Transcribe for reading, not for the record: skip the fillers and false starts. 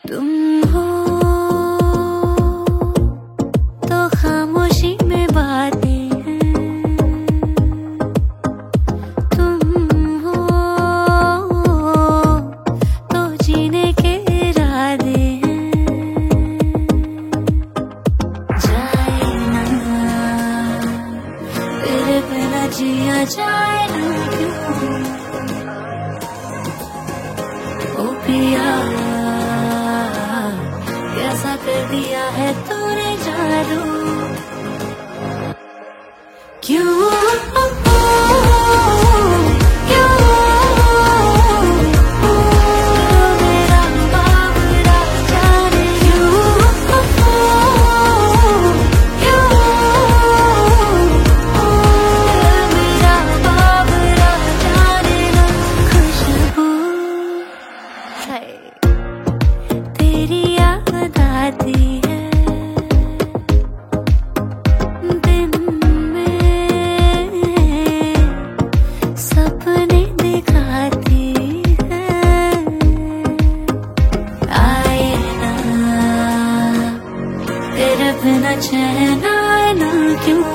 तुम हो तो खामोशी में बातें हैं, तुम हो तो जीने के इरादे हैं। जाए ना तेरे बिना जिया जाए ना क्यों ओ पिया, कैसा कर दिया है तूने जादू, क्यों मेरा बाबरा जाने मेरा बाबरा जाने ना खुशबू है तेरी याद आती है दिन में, सपने दिखाती है। आए ना तेरे बिना चैन आए ना क्यों